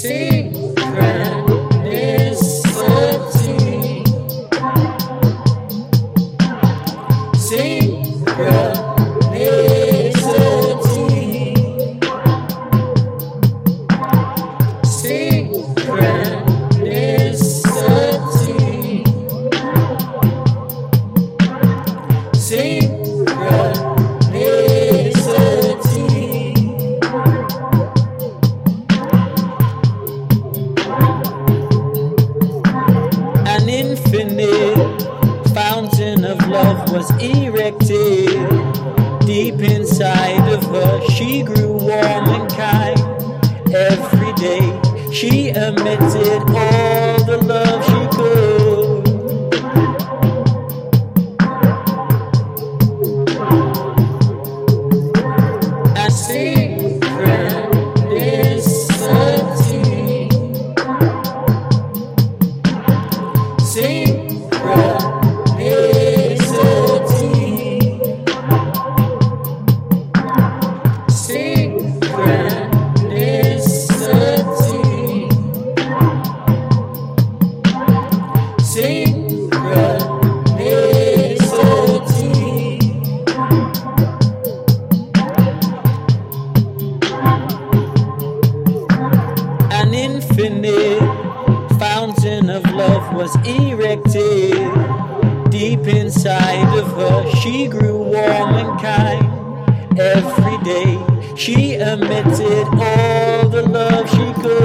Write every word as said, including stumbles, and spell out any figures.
Synchronicity. An infinite fountain of love was erected deep inside of her. She grew warm and kind every day. She emitted all the love she could. And synchronicity. An infinite fountain of love was erected deep inside of her. She grew warm and kind every day. She emitted all the love she could.